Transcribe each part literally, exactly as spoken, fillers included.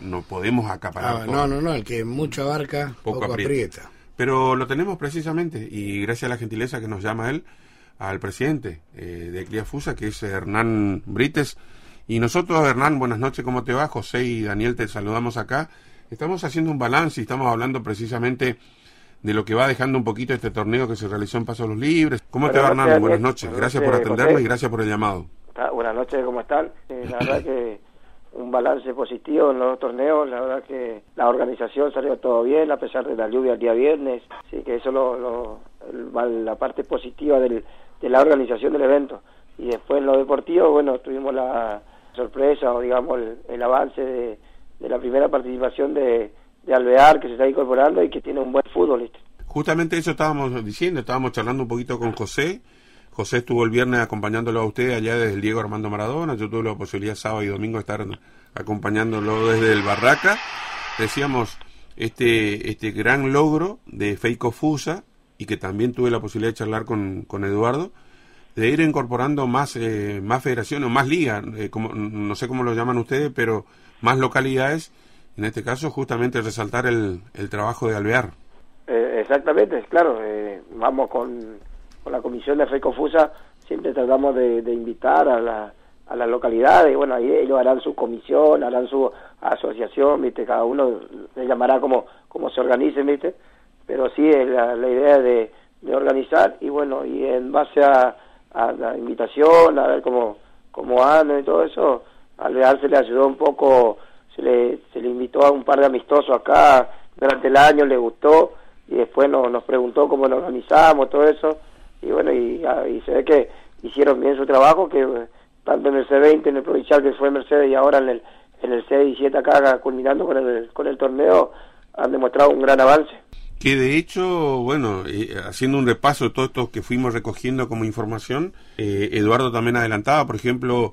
no podemos acaparar Ah, todo. no, no, no, el que mucho abarca, Poco poco, aprieta. aprieta. Pero lo tenemos precisamente, y gracias a la gentileza que nos llama él, al presidente eh, de Cría Fusa, que es Hernán Brites. Y nosotros, Hernán, buenas noches, ¿cómo te va? José y Daniel te saludamos acá. Estamos haciendo un balance y estamos hablando precisamente de lo que va dejando un poquito este torneo que se realizó en Paso a los Libres. ¿Cómo Buenas te va, noches, Hernán? Buenas Daniel. noches. Buenas Gracias noches, por atendernos José. y gracias por el llamado. Ah, buenas noches, ¿cómo están? Eh, la verdad que un balance positivo en los dos torneos, la verdad que la organización salió todo bien a pesar de la lluvia el día viernes, así que eso es lo, lo, el, la parte positiva del, de la organización del evento. Y después en lo deportivo, bueno, tuvimos la sorpresa o digamos el, el avance de, de la primera participación de, de Alvear, que se está incorporando y que tiene un buen fútbol, ¿viste? Justamente eso estábamos diciendo, estábamos charlando un poquito con José. José estuvo el viernes acompañándolo a usted allá desde el Diego Armando Maradona. Yo tuve la posibilidad sábado y domingo de estar acompañándolo desde el Barraca. Decíamos, este este gran logro de Feico Fusa, y que también tuve la posibilidad de charlar con, con Eduardo, de ir incorporando más eh, más federaciones, más ligas, eh, como, no sé cómo lo llaman ustedes, pero más localidades. En este caso, justamente resaltar el, el trabajo de Alvear. Eh, exactamente, claro, eh, vamos con... con la comisión de Feico Fusa siempre tratamos de, de invitar a la, a las localidades, y bueno, ahí ellos harán su comisión, harán su asociación, viste, cada uno le llamará como, como se organicen, viste, pero sí es la, la idea de, de organizar, y bueno, y en base a, a la invitación, a ver cómo, cómo andan y todo eso, al Alvear se le ayudó un poco, se le, se le invitó a un par de amistosos acá durante el año, le gustó, y después nos, nos preguntó cómo nos organizamos, todo eso, y bueno, y, y se ve que hicieron bien su trabajo, que tanto en el C veinte, en el provincial que fue Mercedes, y ahora en el en el C diecisiete acá, culminando con el con el torneo, han demostrado un gran avance. Que de hecho, bueno, eh, haciendo un repaso de todo esto que fuimos recogiendo como información, eh, Eduardo también adelantaba, por ejemplo,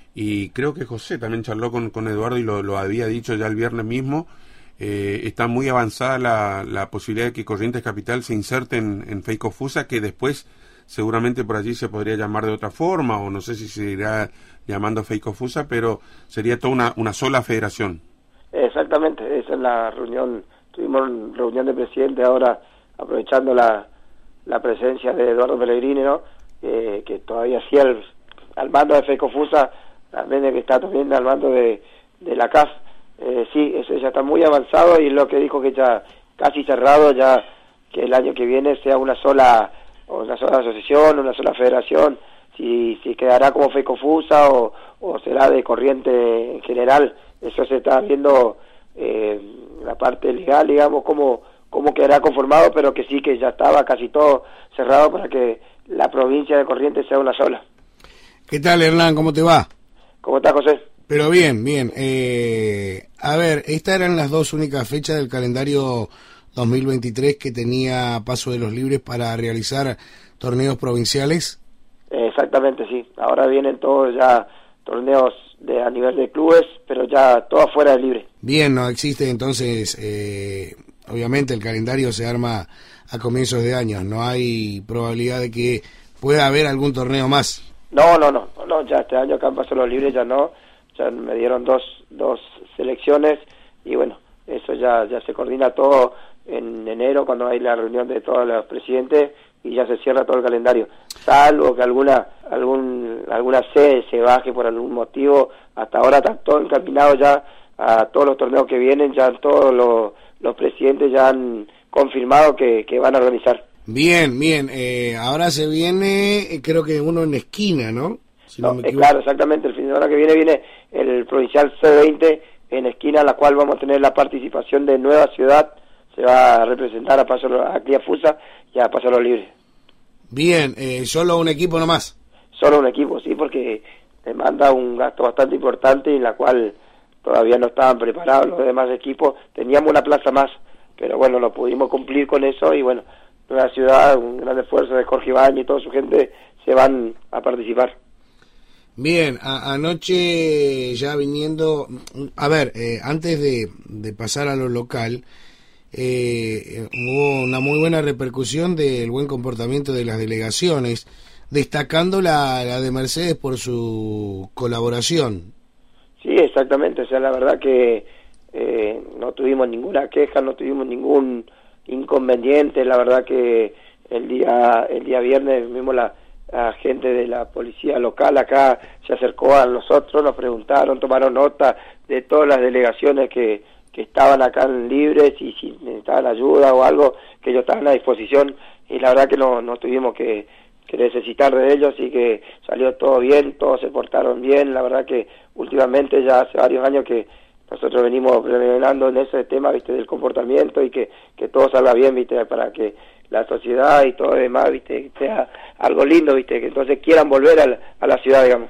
y creo que José también charló con, con Eduardo y lo, lo había dicho ya el viernes mismo, eh, está muy avanzada la, la posibilidad de que Corrientes Capital se inserte en, en Feico Fusa, que después seguramente por allí se podría llamar de otra forma, o no sé si se irá llamando Feico Fusa, pero sería toda una, una sola federación. Exactamente, esa es la reunión, tuvimos reunión de presidente ahora, aprovechando la, la presencia de Eduardo Pellegrini, ¿no? Eh, que todavía sí al, al mando de Feico Fusa, también que está también al mando de, de la C A F. Eh, sí, eso ya está muy avanzado, y lo que dijo que ya casi cerrado, ya que el año que viene sea una sola una sola asociación, una sola federación, si si quedará como Feico Fusa o, o será de Corriente en general, eso se está viendo eh, la parte legal, digamos, cómo, cómo quedará conformado, pero que sí que ya estaba casi todo cerrado para que la provincia de Corrientes sea una sola. ¿Qué tal, Hernán? ¿Cómo te va? ¿Cómo está, José? Pero bien, bien. Eh, a ver, estas eran las dos únicas fechas del calendario dos mil veintitrés que tenía Paso de los Libres para realizar torneos provinciales. Exactamente, sí. Ahora vienen todos ya torneos de a nivel de clubes, pero ya todo fuera de libre. Bien, no existe entonces, eh, obviamente el calendario se arma a comienzos de años, no hay probabilidad de que pueda haber algún torneo más. No, no, no, no, ya este año acá en Paso de los Libres ya no, ya me dieron dos, dos selecciones, y bueno, eso ya, ya se coordina todo en enero cuando hay la reunión de todos los presidentes, y ya se cierra todo el calendario, salvo que alguna algún alguna sede se baje por algún motivo. Hasta ahora está todo encaminado ya a todos los torneos que vienen, ya todos los, los presidentes ya han confirmado que, que van a organizar. Bien, bien, eh, ahora se viene, eh, creo que uno en esquina, ¿no? Si no, no me eh, equivoco. claro, exactamente, el fin de semana que viene viene el provincial C veinte en esquina, en la cual vamos a tener la participación de Nueva Ciudad, se va a representar a Paso a Cría Fusa y a Paso a los Libres. Bien, eh, solo un equipo nomás. Solo un equipo, sí, porque demanda un gasto bastante importante, en la cual todavía no estaban preparados los demás equipos. Teníamos una plaza más, pero bueno, no pudimos cumplir con eso, y bueno, Nueva Ciudad, un gran esfuerzo de Jorge Ibañez y toda su gente, se van a participar. Bien, a, anoche ya viniendo, a ver, eh, antes de, de pasar a lo local, eh, hubo una muy buena repercusión del buen comportamiento de las delegaciones, destacando la, la de Mercedes por su colaboración. Sí, exactamente, o sea, la verdad que eh, no tuvimos ninguna queja, no tuvimos ningún inconveniente. La verdad que el día el día viernes mismo la, la gente de la policía local acá se acercó a nosotros, nos preguntaron, tomaron nota de todas las delegaciones que, que estaban acá en libres, y si necesitaban ayuda o algo, que ellos estaban a disposición, y la verdad que no, no tuvimos que, que necesitar de ellos, y que salió todo bien, todos se portaron bien. La verdad que últimamente ya hace varios años que nosotros venimos pregonando en ese tema, viste, del comportamiento, y que, que todo salga bien, viste, para que la sociedad y todo lo demás, viste, sea algo lindo, viste, que entonces quieran volver a la, a la ciudad, digamos.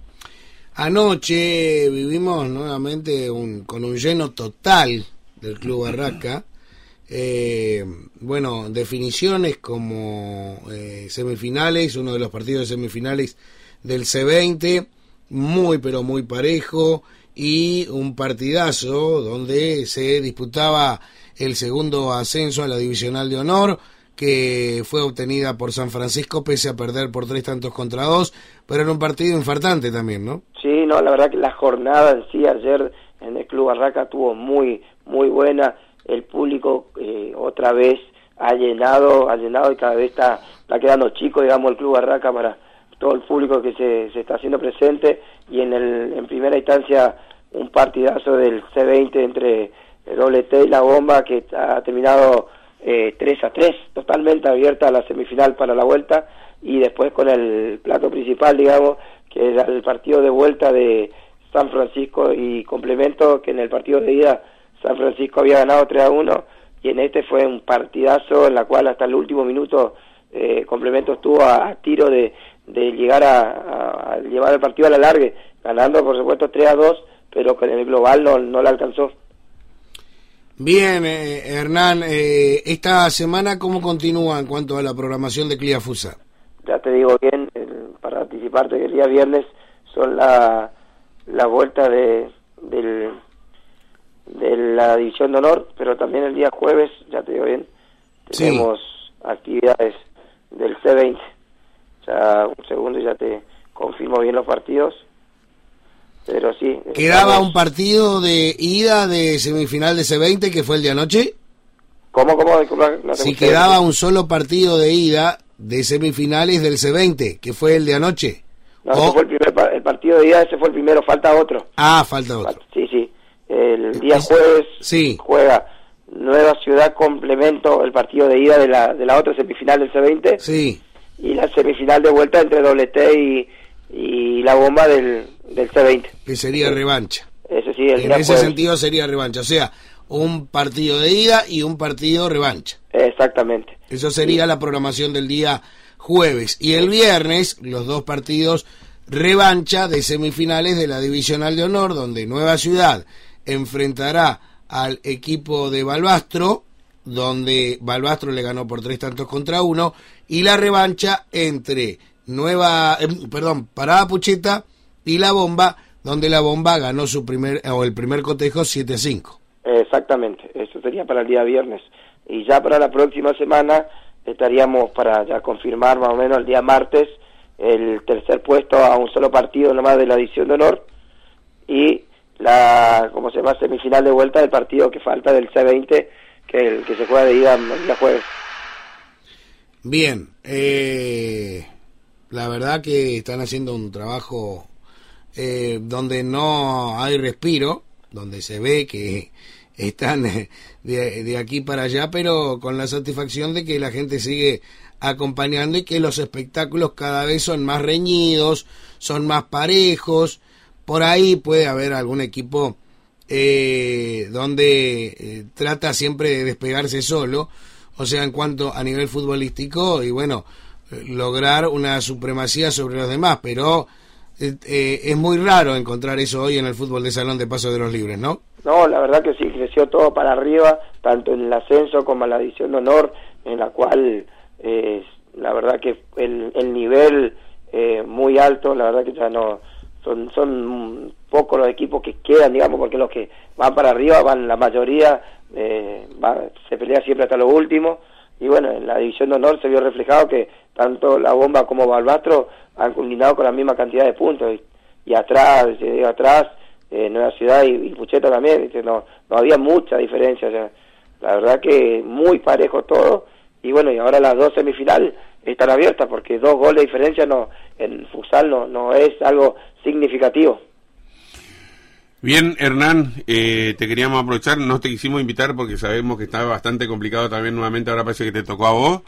Anoche vivimos nuevamente un, con un lleno total del Club Barraca. Eh, bueno, definiciones como eh, semifinales, uno de los partidos de semifinales del C veinte, muy pero muy parejo, y un partidazo donde se disputaba el segundo ascenso a la Divisional de Honor, que fue obtenida por San Francisco pese a perder por tres tantos contra dos, pero era un partido infartante también, ¿no? Sí, no, la verdad que la jornada en sí ayer en el Club Barraca estuvo muy, muy buena. El público eh, otra vez ha llenado, ha llenado y cada vez está, está quedando chico, digamos, el Club Barraca para todo el público que se, se está haciendo presente. Y en el en primera instancia un partidazo del C veinte entre el Doble T y la Bomba, que ha terminado eh, tres a tres, totalmente abierta la semifinal para la vuelta, y después con el plato principal, digamos, que era el partido de vuelta de San Francisco y Complemento, que en el partido de ida San Francisco había ganado tres a uno, y en este fue un partidazo en la cual hasta el último minuto eh, Complemento estuvo a, a tiro de, de llegar a, a, a llevar el partido a la largue, ganando por supuesto tres a dos, pero con el global no, no le alcanzó. Bien, eh, Hernán, eh, esta semana ¿cómo continúa en cuanto a la programación de Cliafusa? Ya te digo bien, el, para anticiparte que el día viernes son la, la vuelta de, del, de la División de Honor, pero también el día jueves, ya te digo bien, tenemos sí. actividades del C veinte. Ya un segundo y ya te confirmo bien los partidos. Pero sí. ¿Quedaba estamos... un partido de ida de semifinal de C veinte que fue el de anoche? ¿Cómo, cómo? Disculpa, no si quedaba un solo partido de ida de semifinales del C veinte, que fue el de anoche. No, o... ese fue el, primer, el partido de ida, ese fue el primero, falta otro. Ah, falta otro. Sí, sí. El día jueves sí. juega Nueva Ciudad Complemento, el partido de ida de la de la otra semifinal del C veinte. Sí. Y la semifinal de vuelta entre Doble T y, y la Bomba del, del C veinte. Que sería sí. revancha. Ese sí, el en día ese jueves. sentido sería revancha, o sea, un partido de ida y un partido revancha. Exactamente. Eso sería sí. la programación del día jueves. Y el viernes, los dos partidos revancha de semifinales de la Divisional de Honor, donde Nueva Ciudad enfrentará al equipo de Balbastro, donde Balbastro le ganó por tres tantos contra uno, y la revancha entre Nueva, eh, perdón, Parada Pucheta y la Bomba, donde la Bomba ganó su primer, o el primer cotejo siete a cinco. Exactamente, eso sería para el día viernes. Y ya para la próxima semana estaríamos para ya confirmar más o menos el día martes el tercer puesto a un solo partido nomás de la División de Honor, y la, ¿cómo se llama?, semifinal de vuelta del partido que falta del C veinte, que el que se juega de ida el día jueves. Bien, eh, la verdad que están haciendo un trabajo eh, donde no hay respiro, donde se ve que están de, de aquí para allá, pero con la satisfacción de que la gente sigue acompañando y que los espectáculos cada vez son más reñidos, son más parejos. Por ahí puede haber algún equipo eh, donde eh, trata siempre de despegarse solo, o sea, en cuanto a nivel futbolístico, y bueno, eh, lograr una supremacía sobre los demás, pero eh, eh, es muy raro encontrar eso hoy en el fútbol de salón de Paso de los Libres, ¿no? No, la verdad que sí, creció todo para arriba, tanto en el ascenso como en la División de Honor, en la cual eh, la verdad que el, el nivel eh, muy alto, la verdad que ya no... Son, son pocos los equipos que quedan, digamos, porque los que van para arriba, van la mayoría, eh, va, se pelea siempre hasta lo último. Y bueno, en la División de Honor se vio reflejado que tanto la Bomba como Balbastro han culminado con la misma cantidad de puntos. Y, y atrás, eh, atrás eh, Nueva Ciudad y, y Pucheta también, ¿viste? No, no había mucha diferencia, o sea, la verdad que muy parejo todo, y bueno, y ahora las dos semifinales están abiertas, porque dos goles de diferencia no en futsal no, no es algo significativo. Bien, Hernán, eh, te queríamos aprovechar, no te quisimos invitar porque sabemos que está bastante complicado también nuevamente, ahora parece que te tocó a vos,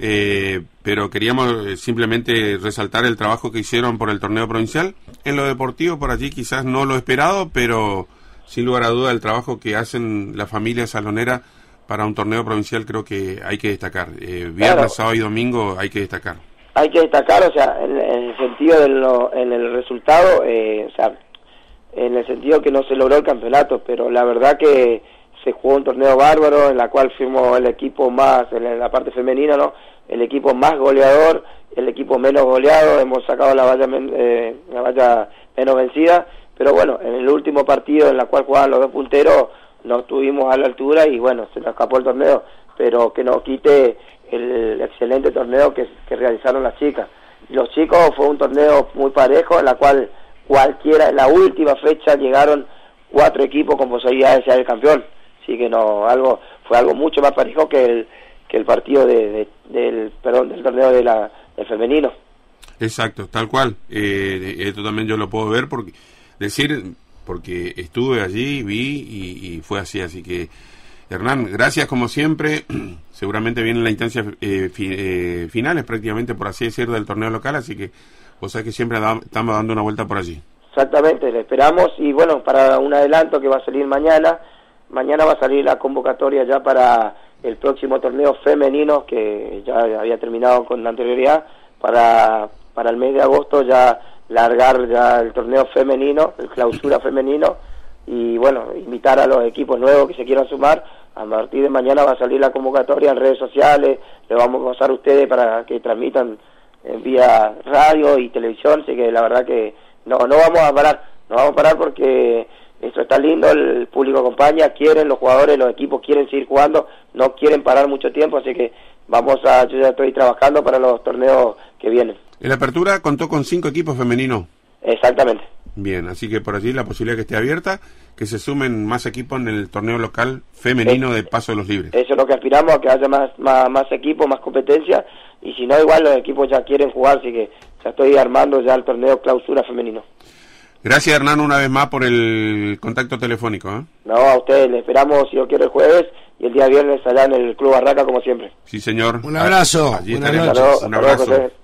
eh, pero queríamos simplemente resaltar el trabajo que hicieron por el torneo provincial. En lo deportivo, por allí quizás no lo esperado, pero sin lugar a duda el trabajo que hacen la familia salonera para un torneo provincial creo que hay que destacar. Eh, viernes, claro, sábado y domingo hay que destacar. Hay que destacar, o sea, en, en el sentido de lo, en el resultado, eh, o sea, en el sentido que no se logró el campeonato, pero la verdad que se jugó un torneo bárbaro en la cual fuimos el equipo más, en la parte femenina, ¿no? El equipo más goleador, el equipo menos goleado, hemos sacado la valla, eh, la valla menos vencida, pero bueno, en el último partido en la cual jugaban los dos punteros no estuvimos a la altura y bueno, se nos escapó el torneo, pero que no quite el excelente torneo que, que realizaron las chicas. Los chicos fue un torneo muy parejo en la cual cualquiera, en la última fecha llegaron cuatro equipos con posibilidad de ser el campeón, así que no, algo fue algo mucho más parejo que el que el partido de, de del perdón del torneo de la del femenino. Exacto, tal cual. Eh, esto también yo lo puedo ver porque decir porque estuve allí, vi y, y fue así, así que Hernán, gracias como siempre. Seguramente vienen las instancias eh, fi, eh, finales prácticamente, por así decir, del torneo local, así que vos sabés que siempre da, estamos dando una vuelta por allí. Exactamente, le esperamos y bueno, para un adelanto que va a salir mañana, mañana va a salir la convocatoria ya para el próximo torneo femenino que ya había terminado con anterioridad, para, para el mes de agosto ya largar ya el torneo femenino, el clausura femenino, y bueno, invitar a los equipos nuevos que se quieran sumar. A partir de mañana va a salir la convocatoria en redes sociales, le vamos a pasar a ustedes para que transmitan en vía radio y televisión, así que la verdad que no no vamos a parar, no vamos a parar porque esto está lindo, el público acompaña, quieren los jugadores, los equipos quieren seguir jugando, no quieren parar mucho tiempo, así que vamos a, yo ya estoy trabajando para los torneos que vienen. En la apertura contó con cinco equipos femeninos. Exactamente. Bien, así que por allí la posibilidad que esté abierta, que se sumen más equipos en el torneo local femenino es, de Paso de los Libres. Eso es lo que aspiramos, a que haya más, más, más equipos, más competencia, y si no, igual los equipos ya quieren jugar, así que ya estoy armando ya el torneo clausura femenino. Gracias, Hernán, una vez más por el contacto telefónico. ¿eh? No, a ustedes, le esperamos, si yo quiero, el jueves, y el día viernes allá en el Club Barraca, como siempre. Sí, señor. Un abrazo. Allí Buenas estaremos. noches. Un abrazo.